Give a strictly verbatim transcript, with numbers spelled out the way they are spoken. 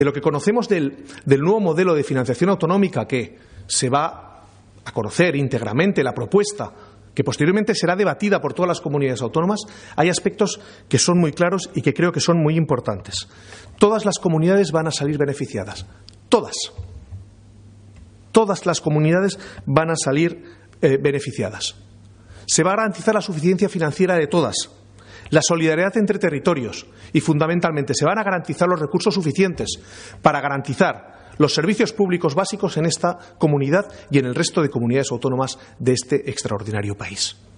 De lo que conocemos del, del nuevo modelo de financiación autonómica que se va a conocer íntegramente, la propuesta que posteriormente será debatida por todas las comunidades autónomas, hay aspectos que son muy claros y que creo que son muy importantes. Todas las comunidades van a salir beneficiadas. Todas. Todas las comunidades van a salir eh, beneficiadas. Se va a garantizar la suficiencia financiera de todas, la solidaridad entre territorios y, fundamentalmente, se van a garantizar los recursos suficientes para garantizar los servicios públicos básicos en esta comunidad y en el resto de comunidades autónomas de este extraordinario país.